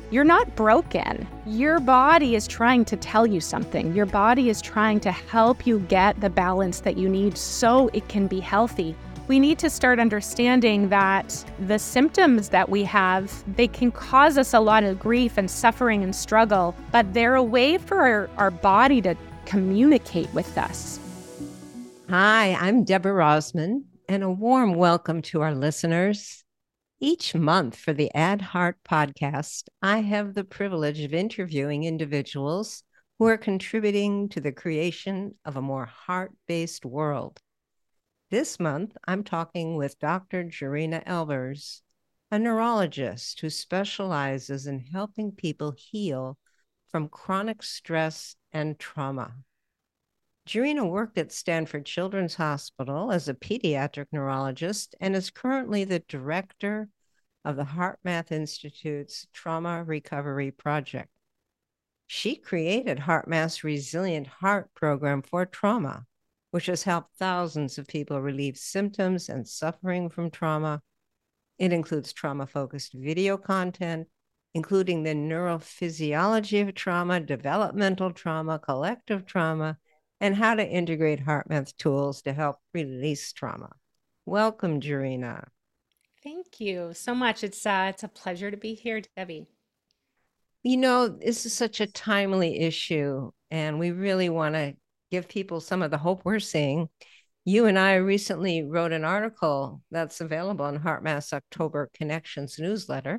You're not broken. Your body is trying to tell you something. Your body is trying to help you get the balance that you need so it can be healthy. We need to start understanding that the symptoms that we have, they can cause us a lot of grief and suffering and struggle, but they're a way for our body to communicate with us. Hi, I'm Deborah Rosman, and a warm welcome to our listeners. Each month for the Add Heart podcast, I have the privilege of interviewing individuals who are contributing to the creation of a more heart-based world. This month, I'm talking with Dr. Jarina Albers, a neurologist who specializes in helping people heal from chronic stress and trauma. Jarina worked at Stanford Children's Hospital as a pediatric neurologist and is currently the director of the HeartMath Institute's Trauma Recovery Project. She created HeartMath's Resilient Heart program for trauma, which has helped thousands of people relieve symptoms and suffering from trauma. It includes trauma-focused video content, including the neurophysiology of trauma, developmental trauma, collective trauma, and how to integrate HeartMath tools to help release trauma. Welcome, Jarina. Thank you so much. It's a pleasure to be here, Debbie. You know, this is such a timely issue, and we really want to give people some of the hope we're seeing. You and I recently wrote an article that's available on HeartMath's October Connections newsletter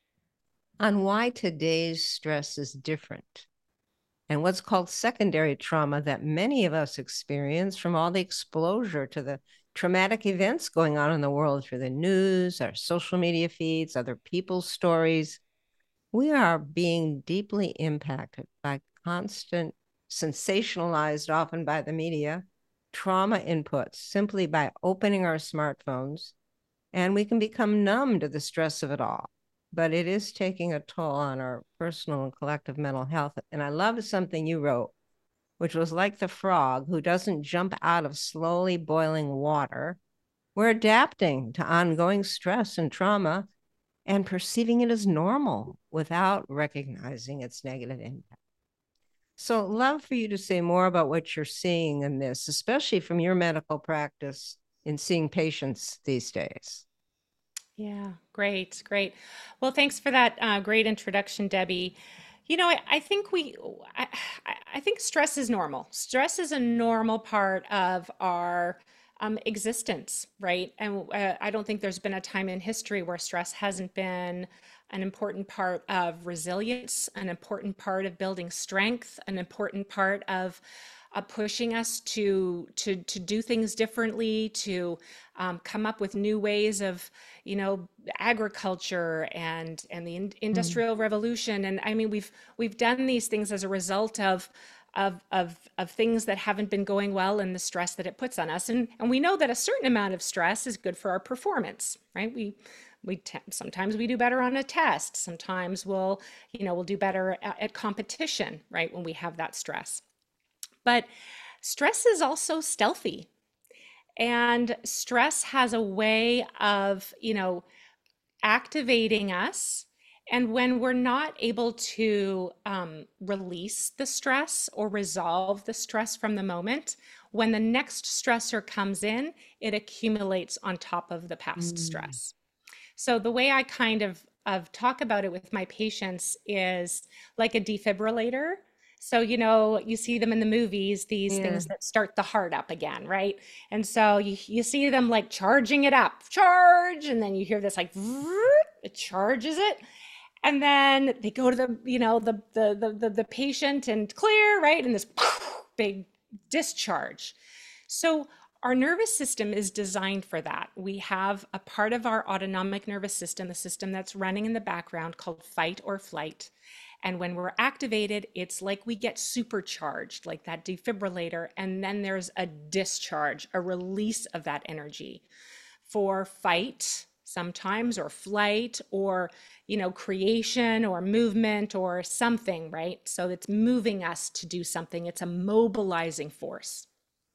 on why today's stress is different and what's called secondary trauma that many of us experience from all the exposure to the traumatic events going on in the world through the news, our social media feeds, other people's stories. We are being deeply impacted by constant, sensationalized often by the media, trauma inputs simply by opening our smartphones, and we can become numb to the stress of it all. But it is taking a toll on our personal and collective mental health. And I love something you wrote, which was like the frog who doesn't jump out of slowly boiling water. We're adapting to ongoing stress and trauma and perceiving it as normal without recognizing its negative impact. So, love for you to say more about what you're seeing in this, especially from your medical practice in seeing patients these days. Yeah, great, great. Well, thanks for that great introduction, Debbie. You know, I think I think stress is normal. Stress is a normal part of our existence, right? And I don't think there's been a time in history where stress hasn't been an important part of resilience, an important part of building strength, an important part of pushing us to do things differently, to come up with new ways of, you know, agriculture and the industrial revolution. And I mean, we've done these things as a result of things that haven't been going well and the stress that it puts on us. And we know that a certain amount of stress is good for our performance, right? Sometimes we do better on a test. Sometimes we'll do better at competition, right? When we have that stress. But stress is also stealthy. And stress has a way of, activating us. And when we're not able to release the stress or resolve the stress from the moment, when the next stressor comes in, it accumulates on top of the past stress. So the way I kind of talk about it with my patients is like a defibrillator. So, you see them in the movies, these things that start the heart up again, right? And so you see them like charging it up, charge, and then you hear this like, it charges it. And then they go to the patient and clear, right? And this big discharge. So our nervous system is designed for that. We have a part of our autonomic nervous system, a system that's running in the background called fight or flight. And when we're activated, it's like we get supercharged, like that defibrillator. And then there's a discharge, a release of that energy for fight sometimes, or flight, or, creation or movement or something, right? So it's moving us to do something. It's a mobilizing force.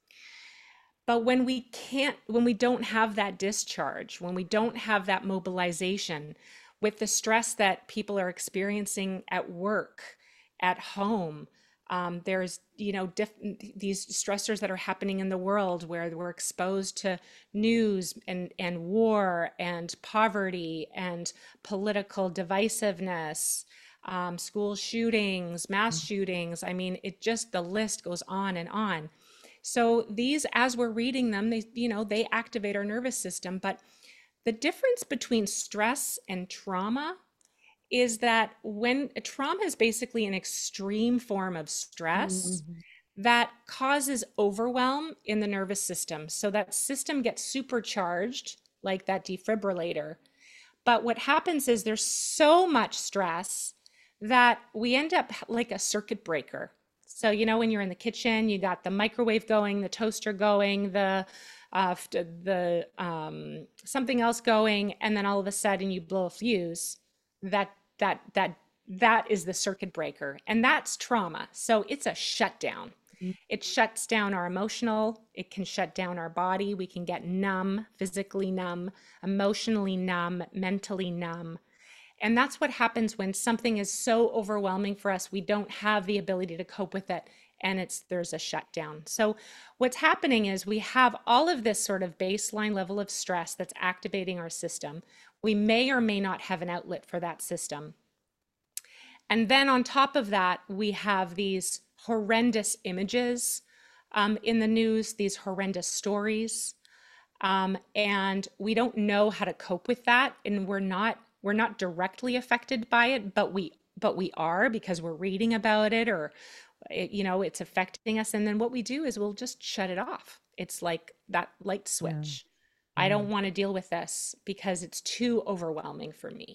But when we don't have that discharge, when we don't have that mobilization, with the stress that people are experiencing at work, at home. There's, these stressors that are happening in the world where we're exposed to news and war and poverty and political divisiveness, school shootings, mass shootings. I mean, it just, the list goes on and on. So these, as we're reading them, they activate our nervous system. But the difference between stress and trauma is that when trauma is basically an extreme form of stress Mhm. that causes overwhelm in the nervous system. So that system gets supercharged, like that defibrillator. But what happens is there's so much stress that we end up like a circuit breaker. So, when you're in the kitchen, you got the microwave going, the toaster going, the something else going, and then all of a sudden you blow a fuse. That that is the circuit breaker, and that's trauma. So it's a shutdown. It shuts down our emotional, it can shut down our body. We can get numb, physically numb, emotionally numb, mentally numb. And that's what happens when something is so overwhelming for us, we don't have the ability to cope with it, and there's a shutdown. So what's happening is we have all of this sort of baseline level of stress that's activating our system. We may or may not have an outlet for that system. And then on top of that, we have these horrendous images in the news, these horrendous stories. And we don't know how to cope with that. And we're not directly affected by it, but we are, because we're reading about it, or it's affecting us. And then what we do is we'll just shut it off. It's like that light Yeah. switch. I Yeah. don't want to deal with this because it's too overwhelming for me.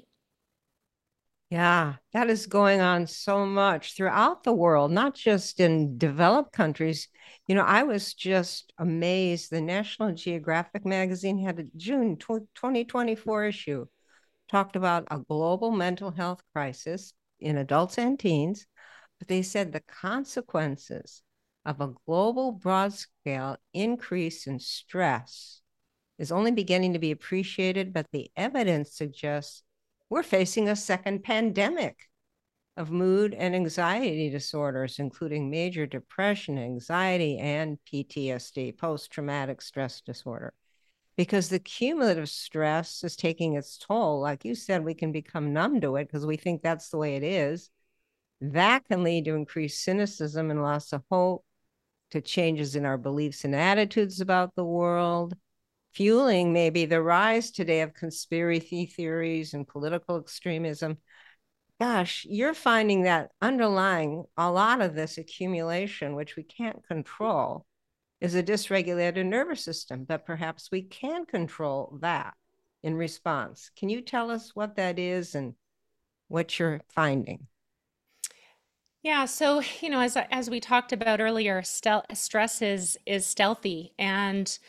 Yeah, that is going on so much throughout the world, not just in developed countries. I was just amazed. The National Geographic magazine had a June 2024 issue, talked about a global mental health crisis in adults and teens, but they said the consequences of a global broad scale increase in stress is only beginning to be appreciated, but the evidence suggests we're facing a second pandemic of mood and anxiety disorders, including major depression, anxiety, and PTSD, post traumatic stress disorder. Because the cumulative stress is taking its toll. Like you said, we can become numb to it because we think that's the way it is. That can lead to increased cynicism and loss of hope, to changes in our beliefs and attitudes about the world, fueling maybe the rise today of conspiracy theories and political extremism. Gosh, you're finding that underlying a lot of this accumulation, which we can't control, is a dysregulated nervous system, but perhaps we can control that in response. Can you tell us what that is and what you're finding? Yeah, so as we talked about earlier, stress is stealthy, and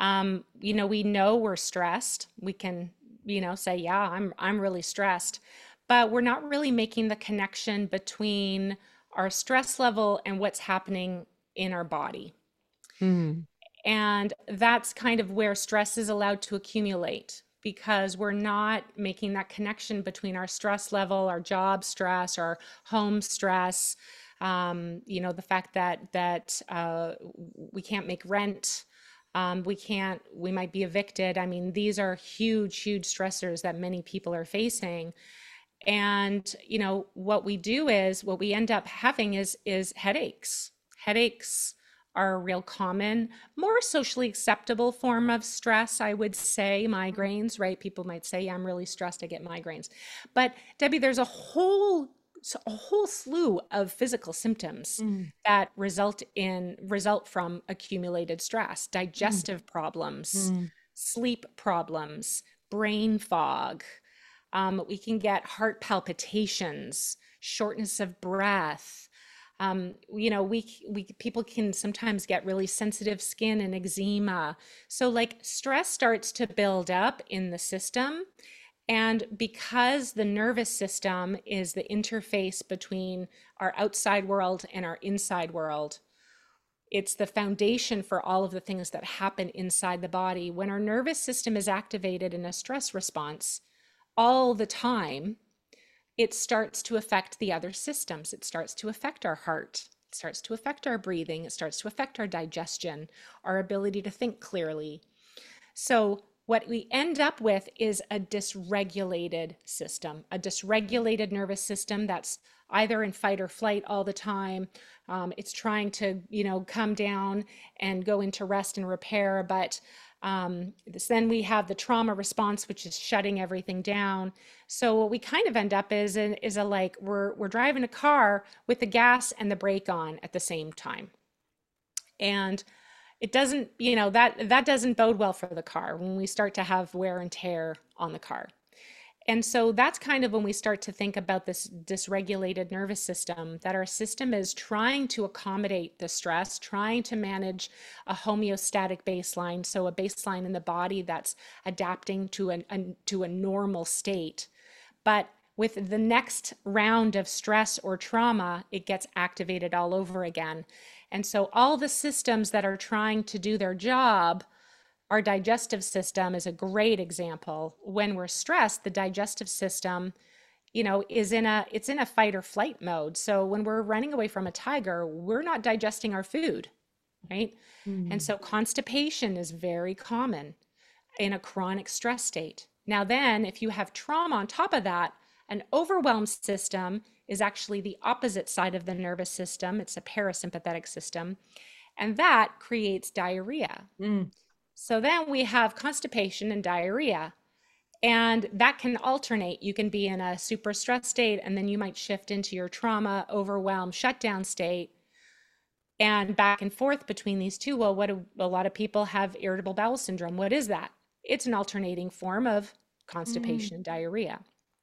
we know we're stressed. We can say, yeah, I'm really stressed, but we're not really making the connection between our stress level and what's happening in our body. Mm. And that's kind of where stress is allowed to accumulate, because we're not making that connection between our stress level, our job stress, our home stress, the fact that we can't make rent, we might be evicted. I mean, these are huge, huge stressors that many people are facing. And what we end up having is headaches are a real common, more socially acceptable form of stress, I would say. Migraines, right? People might say, yeah, I'm really stressed, I get migraines. But Debbie, there's a whole slew of physical symptoms Mm. that result from accumulated stress: Mm. digestive problems, Mm. sleep problems, brain fog. We can get heart palpitations, shortness of breath. We people can sometimes get really sensitive skin and eczema. So like stress starts to build up in the system. And because the nervous system is the interface between our outside world and our inside world, it's the foundation for all of the things that happen inside the body. When our nervous system is activated in a stress response, all the time, it starts to affect the other systems. It starts to affect our heart. It starts to affect our breathing. It starts to affect our digestion, our ability to think clearly. So, what we end up with is a dysregulated system, a dysregulated nervous system that's either in fight or flight all the time. It's trying to, come down and go into rest and repair, but then we have the trauma response, which is shutting everything down. So what we kind of end up is a like we're driving a car with the gas and the brake on at the same time, and it doesn't, that doesn't bode well for the car when we start to have wear and tear on the car. And so that's kind of when we start to think about this dysregulated nervous system, that our system is trying to accommodate the stress, trying to manage a homeostatic baseline, so a baseline in the body that's adapting to to a normal state. But with the next round of stress or trauma, it gets activated all over again. And so all the systems that are trying to do their job, our digestive system is a great example. When we're stressed, the digestive system, it's in a fight or flight mode. So when we're running away from a tiger, we're not digesting our food, right? And so constipation is very common in a chronic stress state. Now, then, if you have trauma on top of that, an overwhelmed system is actually the opposite side of the nervous system. It's a parasympathetic system, and that creates diarrhea. So then we have constipation and diarrhea, and that can alternate. You can be in a super stress state, and then you might shift into your trauma, overwhelm, shutdown state, and back and forth between these two. Well, what do a lot of people have? Irritable bowel syndrome. What is that? It's an alternating form of constipation and diarrhea.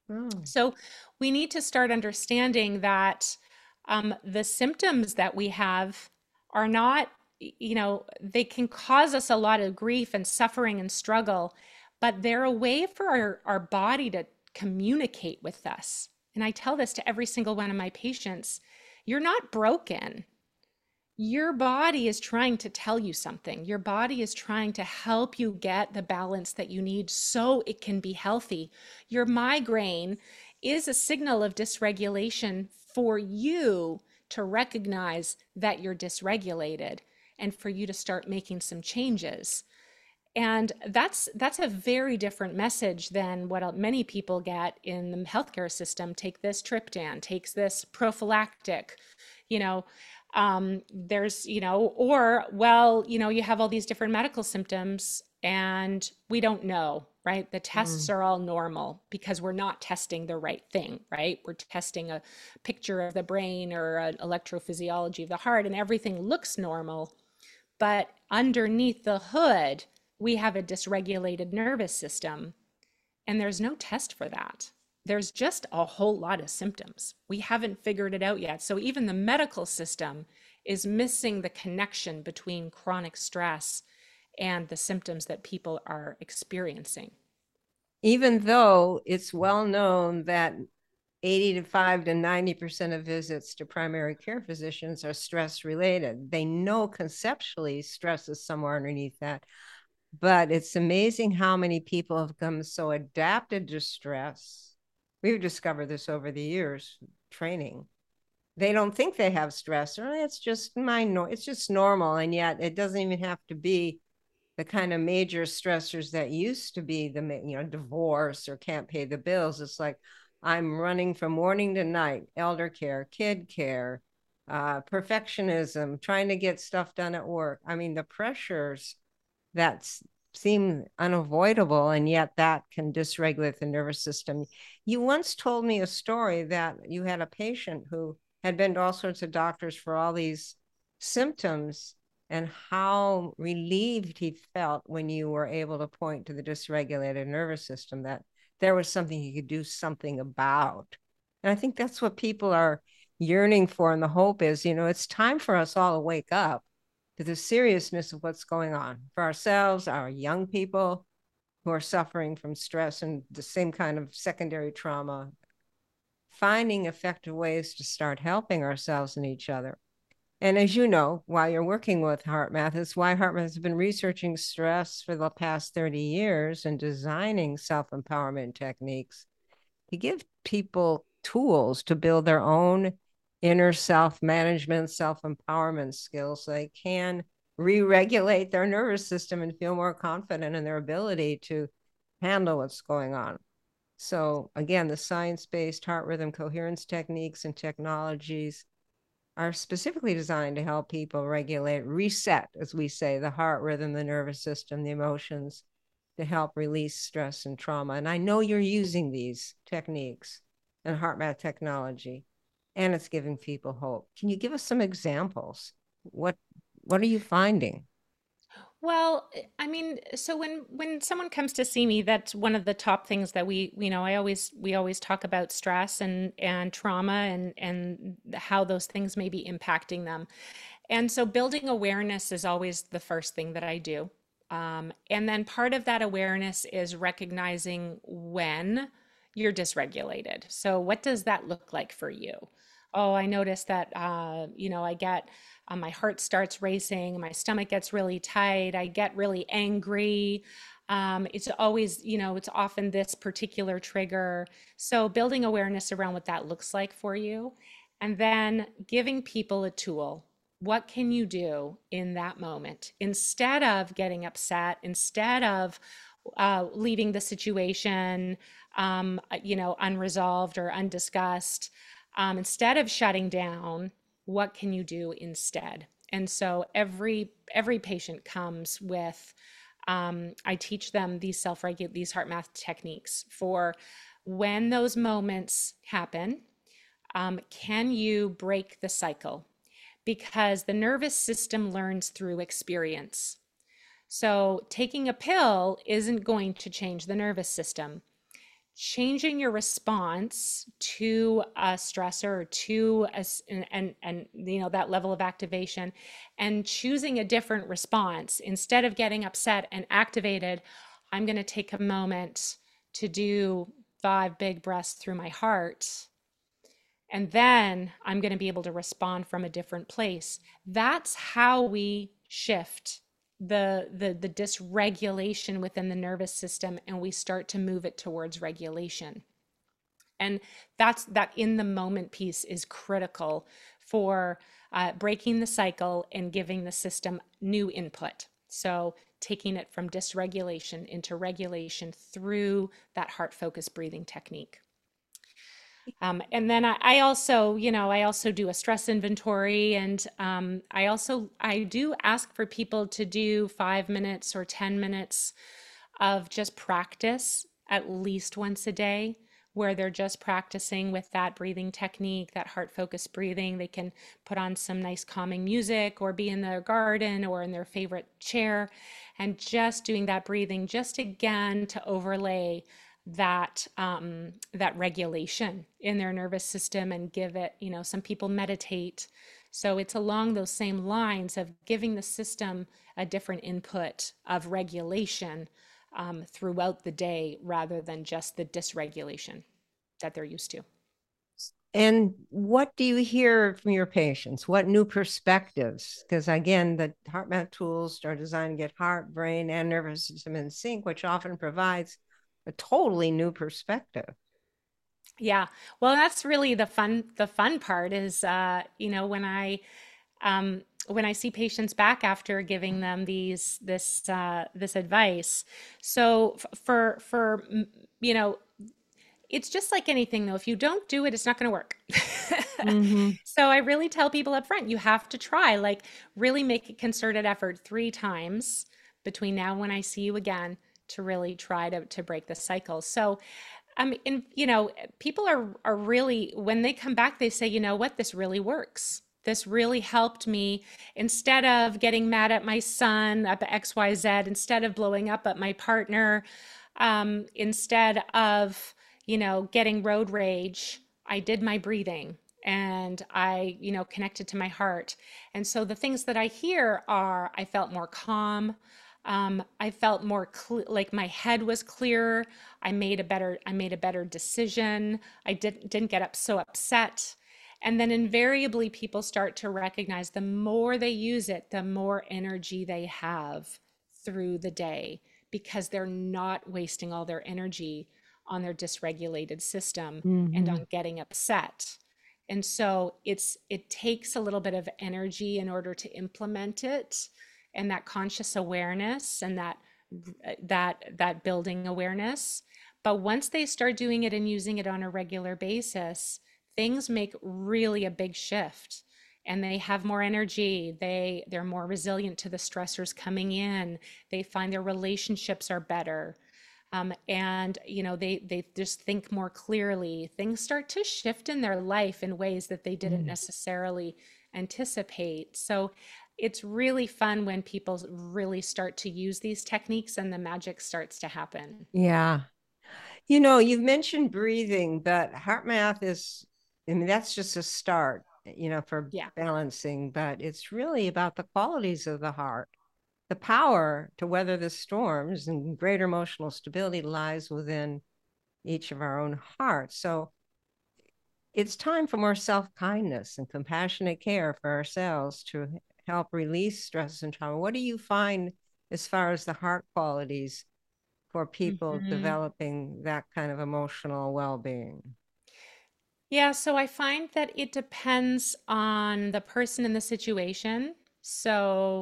So we need to start understanding that the symptoms that we have are not, they can cause us a lot of grief and suffering and struggle, but they're a way for our body to communicate with us. And I tell this to every single one of my patients: you're not broken. Your body is trying to tell you something. Your body is trying to help you get the balance that you need so it can be healthy. Your migraine is a signal of dysregulation for you to recognize that you're dysregulated and for you to start making some changes. And that's a very different message than what many people get in the healthcare system. Take this triptan, takes this prophylactic, you know, there's, or, well, you have all these different medical symptoms and we don't know, right? The tests are all normal because we're not testing the right thing, right? We're testing a picture of the brain or an electrophysiology of the heart, and everything looks normal. But underneath the hood, we have a dysregulated nervous system, and there's no test for that. There's just a whole lot of symptoms. We haven't figured it out yet. So even the medical system is missing the connection between chronic stress and the symptoms that people are experiencing. Even though it's well known that 85 to 90% of visits to primary care physicians are stress related. They know conceptually stress is somewhere underneath that. But it's amazing how many people have become so adapted to stress. We've discovered this over the years, training. They don't think they have stress, or it's just it's just normal. And yet it doesn't even have to be the kind of major stressors that used to be divorce or can't pay the bills. It's like, I'm running from morning to night, elder care, kid care, perfectionism, trying to get stuff done at work. I mean, the pressures that seem unavoidable, and yet that can dysregulate the nervous system. You once told me a story that you had a patient who had been to all sorts of doctors for all these symptoms, and how relieved he felt when you were able to point to the dysregulated nervous system, that there was something he could do something about. And I think that's what people are yearning for. And the hope is, it's time for us all to wake up to the seriousness of what's going on for ourselves, our young people who are suffering from stress and the same kind of secondary trauma, finding effective ways to start helping ourselves and each other. And as you know, while you're working with HeartMath, it's why HeartMath has been researching stress for the past 30 years and designing self-empowerment techniques to give people tools to build their own inner self-management, self-empowerment skills so they can re-regulate their nervous system and feel more confident in their ability to handle what's going on. So again, the science-based heart rhythm coherence techniques and technologies are specifically designed to help people regulate, reset, as we say, the heart rhythm, the nervous system, the emotions, to help release stress and trauma. And I know you're using these techniques and HeartMath technology, and it's giving people hope. Can you give us some examples? What what are you finding? Well, I mean, so when someone comes to see me, that's one of the top things that we always talk about stress and trauma and how those things may be impacting them. And so building awareness is always the first thing that I do. And then part of that awareness is recognizing when you're dysregulated. So what does that look like for you? Oh, I notice that, I get, my heart starts racing, my stomach gets really tight, I get really angry. It's always, it's often this particular trigger. So building awareness around what that looks like for you, and then giving people a tool. What can you do in that moment instead of getting upset, instead of leaving the situation, unresolved or undiscussed? Instead of shutting down, what can you do instead? And so every patient comes with, I teach them these HeartMath techniques for when those moments happen. Can you break the cycle? Because the nervous system learns through experience. So taking a pill isn't going to change the nervous system. Changing your response to a stressor or to that level of activation, and choosing a different response instead of getting upset and activated. I'm going to take a moment to do 5 big breaths through my heart, and then I'm going to be able to respond from a different place. That's how we shift the dysregulation within the nervous system, and we start to move it towards regulation. And that in the moment piece is critical for breaking the cycle and giving the system new input. So taking it from dysregulation into regulation through that heart focused breathing technique. And then I also, I also do a stress inventory, and I do ask for people to do 5 minutes or 10 minutes of just practice at least once a day, where they're just practicing with that breathing technique, that heart focused breathing. They can put on some nice calming music or be in their garden or in their favorite chair and just doing that breathing, just again to overlay that regulation in their nervous system and give it, some people meditate. So it's along those same lines of giving the system a different input of regulation throughout the day rather than just the dysregulation that they're used to. And what do you hear from your patients? What new perspectives? Because again, the HeartMath tools are designed to get heart, brain, and nervous system in sync, which often provides a totally new perspective. Yeah. Well, that's really the fun part is, when I see patients back after giving them this advice. So you know, it's just like anything though. If you don't do it, it's not going to work. Mm-hmm. So I really tell people up front, you have to try, like really make a concerted effort 3 times between now and when I see you again to really try to break the cycle. So and people are really, when they come back, they say, you know what, this really works. This really helped me. Instead of getting mad at my son at XYZ, instead of blowing up at my partner, instead of, getting road rage, I did my breathing and I, connected to my heart. And so the things that I hear are, I felt more calm. I felt more like my head was clearer. I made a better decision. I didn't get up so upset. And then invariably, people start to recognize the more they use it, the more energy they have through the day because they're not wasting all their energy on their dysregulated system and Mm-hmm. on getting upset. And so it takes a little bit of energy in order to implement it, and that conscious awareness and that building awareness. But once they start doing it and using it on a regular basis, things make really a big shift, and they have more energy. They're more resilient to the stressors coming in. They find their relationships are better. And they just think more clearly. Things start to shift in their life in ways that they didn't Mm. necessarily anticipate. So it's really fun when people really start to use these techniques and the magic starts to happen. Yeah. You know, you've mentioned breathing, but heart math is, I mean, that's just a start, for Yeah. balancing, but it's really about the qualities of the heart. The power to weather the storms and greater emotional stability lies within each of our own hearts. So it's time for more self-kindness and compassionate care for ourselves to help release stress and trauma. What do you find as far as the heart qualities for people Mhm. developing that kind of emotional well-being? Yeah, so I find that it depends on the person and the situation. So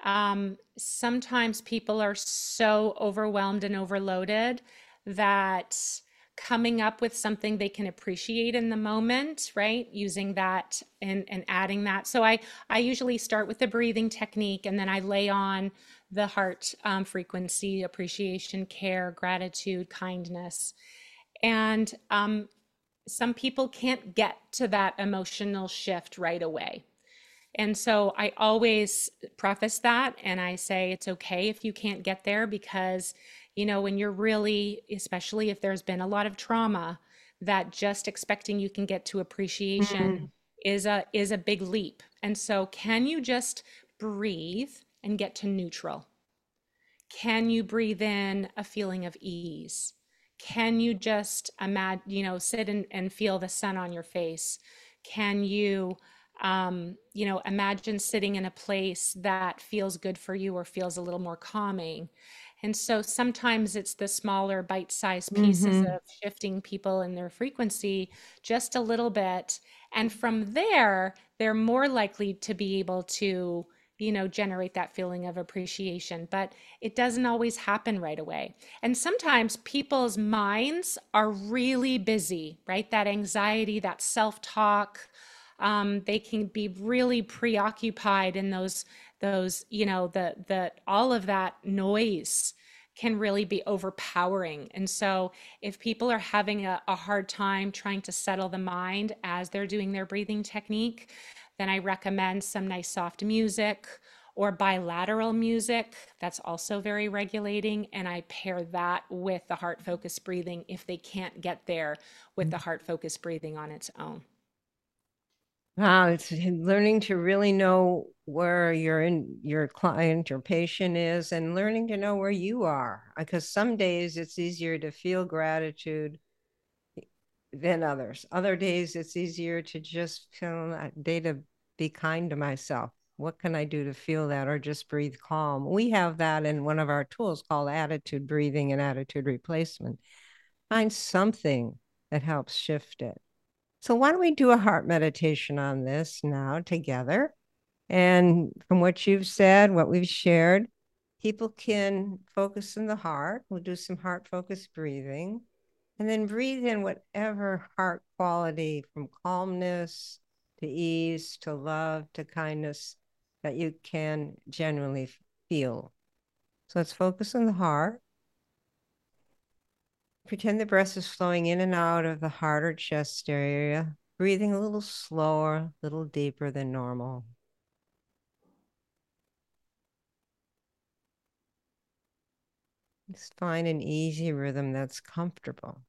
sometimes people are so overwhelmed and overloaded that coming up with something they can appreciate in the moment, right? Using that and adding that. So I usually start with the breathing technique, and then I lay on the heart frequency, appreciation, care, gratitude, kindness. And some people can't get to that emotional shift right away. And so I always preface that and I say it's okay if you can't get there because, when you're really, especially if there's been a lot of trauma, that just expecting you can get to appreciation Mm. is a big leap. And so can you just breathe and get to neutral? Can you breathe in a feeling of ease? Can you just imagine, sit and feel the sun on your face? Can you, imagine sitting in a place that feels good for you or feels a little more calming? And so sometimes it's the smaller bite-sized pieces Mm-hmm. of shifting people and their frequency just a little bit. And from there, they're more likely to be able to, generate that feeling of appreciation. But it doesn't always happen right away. And sometimes people's minds are really busy, right? That anxiety, that self talk, they can be really preoccupied in those the all of that noise can really be overpowering. And so if people are having a hard time trying to settle the mind as they're doing their breathing technique, then I recommend some nice soft music or bilateral music. That's also very regulating. And I pair that with the heart focused breathing if they can't get there with the heart focused breathing on its own. Wow, it's learning to really know where your client or patient is and learning to know where you are. Because some days it's easier to feel gratitude than others. Other days it's easier to just feel that day to be kind to myself. What can I do to feel that or just breathe calm? We have that in one of our tools called attitude breathing and attitude replacement. Find something that helps shift it. So why don't we do a heart meditation on this now together? And from what you've said, what we've shared, people can focus in the heart. We'll do some heart focused breathing and then breathe in whatever heart quality from calmness to ease to love to kindness that you can genuinely feel. So let's focus on the heart. Pretend the breath is flowing in and out of the heart or chest area, breathing a little slower, a little deeper than normal. Just find an easy rhythm that's comfortable.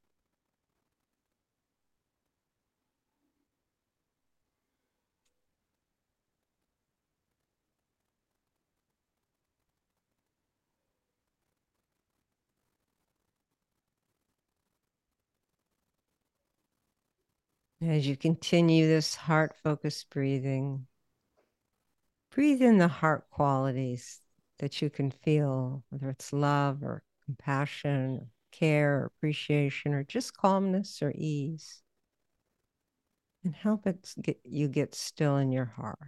As you continue this heart focused breathing, breathe in the heart qualities that you can feel, whether it's love or compassion, or care, or appreciation, or just calmness or ease. And help it get still in your heart.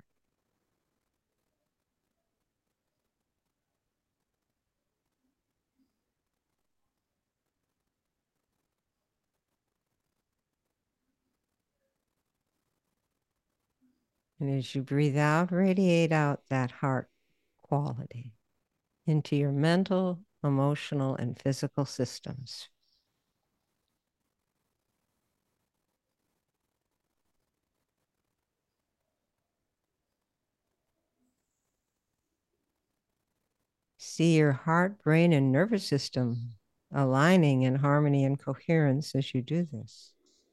And as you breathe out, radiate out that heart quality into your mental, emotional, and physical systems. See your heart, brain, and nervous system aligning in harmony and coherence as you do this.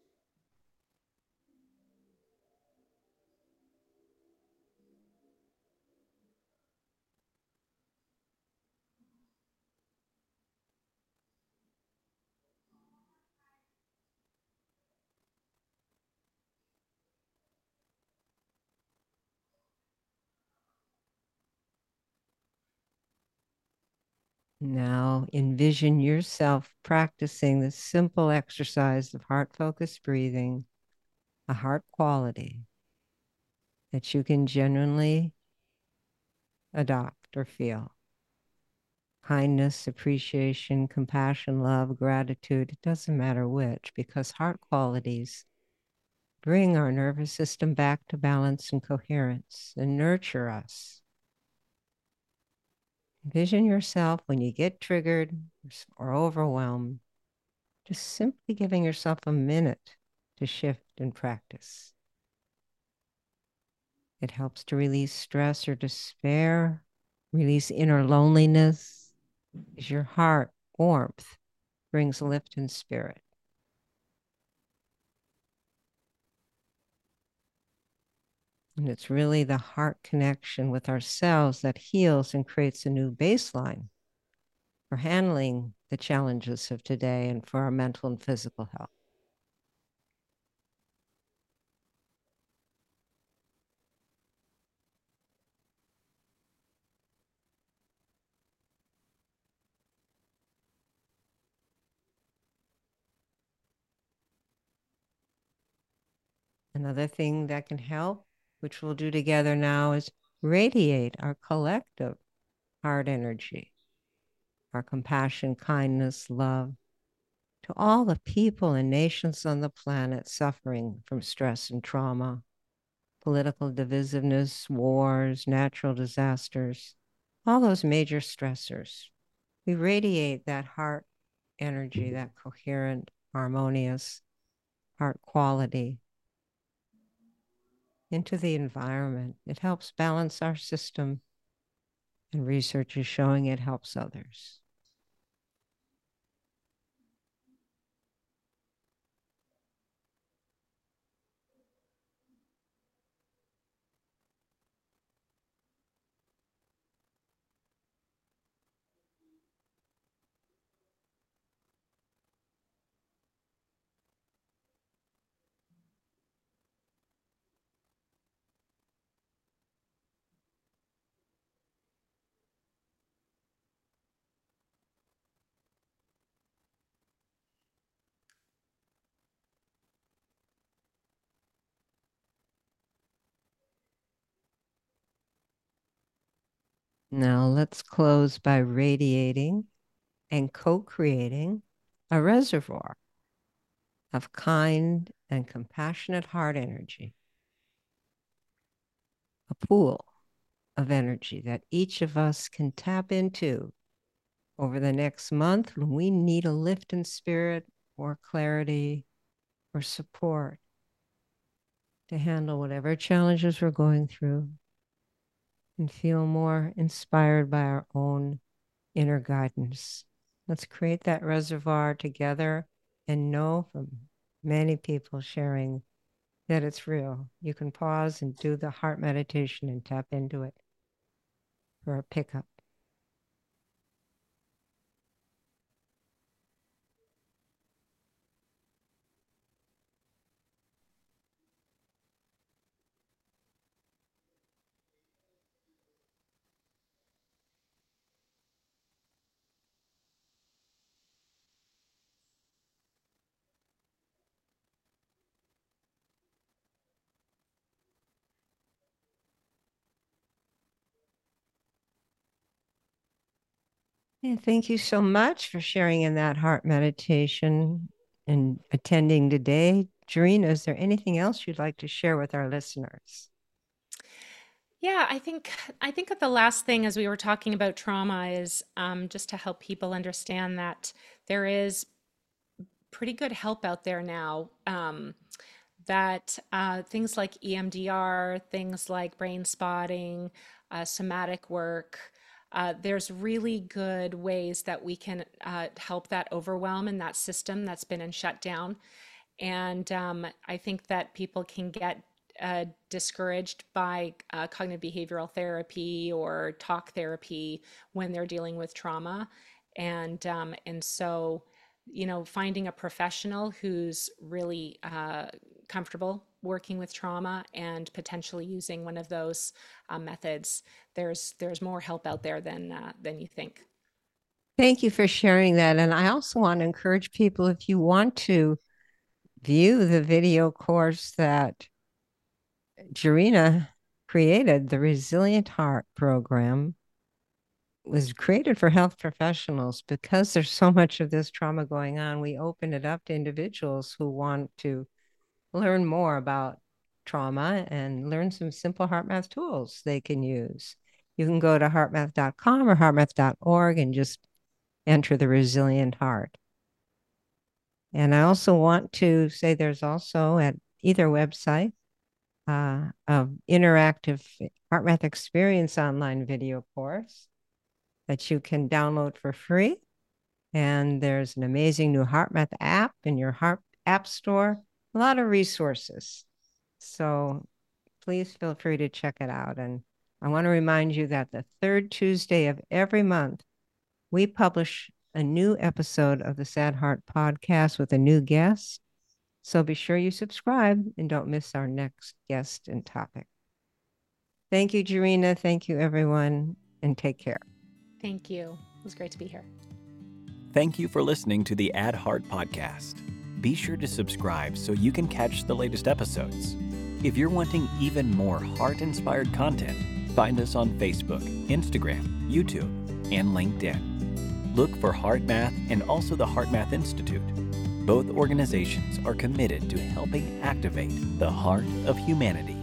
Now envision yourself practicing this simple exercise of heart focused breathing, a heart quality that you can genuinely adopt or feel. Kindness, appreciation, compassion, love, gratitude, it doesn't matter which, because heart qualities bring our nervous system back to balance and coherence and nurture us. Envision yourself when you get triggered or overwhelmed, just simply giving yourself a minute to shift and practice. It helps to release stress or despair, release inner loneliness, as your heart warmth brings lift and spirit. And it's really the heart connection with ourselves that heals and creates a new baseline for handling the challenges of today and for our mental and physical health. Another thing that can help, which we'll do together now, is radiate our collective heart energy, our compassion, kindness, love to all the people and nations on the planet suffering from stress and trauma, political divisiveness, wars, natural disasters, all those major stressors. We radiate that heart energy, that coherent, harmonious heart quality into the environment. It helps balance our system, and research is showing it helps others. Now let's close by radiating and co-creating a reservoir of kind and compassionate heart energy, a pool of energy that each of us can tap into over the next month when we need a lift in spirit or clarity or support to handle whatever challenges we're going through and feel more inspired by our own inner guidance. Let's create that reservoir together and know from many people sharing that it's real. You can pause and do the heart meditation and tap into it for a pickup. Yeah, thank you so much for sharing in that heart meditation and attending today. Jarena, is there anything else you'd like to share with our listeners? Yeah, I think that the last thing as we were talking about trauma is just to help people understand that there is pretty good help out there now. That things like EMDR, things like brain spotting, somatic work, there's really good ways that we can help that overwhelm in that system that's been in shutdown. And I think that people can get discouraged by cognitive behavioral therapy or talk therapy when they're dealing with trauma. And so, finding a professional who's really comfortable working with trauma and potentially using one of those methods, there's more help out there than you think. Thank you for sharing that. And I also want to encourage people, if you want to view the video course that Jarena created, the Resilient Heart program was created for health professionals because there's so much of this trauma going on. We open it up to individuals who want to learn more about trauma and learn some simple HeartMath tools they can use. You can go to heartmath.com or heartmath.org and just enter the Resilient Heart. And I also want to say there's also at either website interactive HeartMath Experience online video course that you can download for free. And there's an amazing new HeartMath app in your Heart App Store, a lot of resources. So please feel free to check it out. And I want to remind you that the third Tuesday of every month, we publish a new episode of the Sad Heart podcast with a new guest. So be sure you subscribe and don't miss our next guest and topic. Thank you, Jarena. Thank you, everyone, and take care. Thank you. It was great to be here. Thank you for listening to the Ad Heart podcast. Be sure to subscribe so you can catch the latest episodes. If you're wanting even more heart-inspired content, find us on Facebook, Instagram, YouTube, and LinkedIn. Look for HeartMath and also the HeartMath Institute. Both organizations are committed to helping activate the heart of humanity.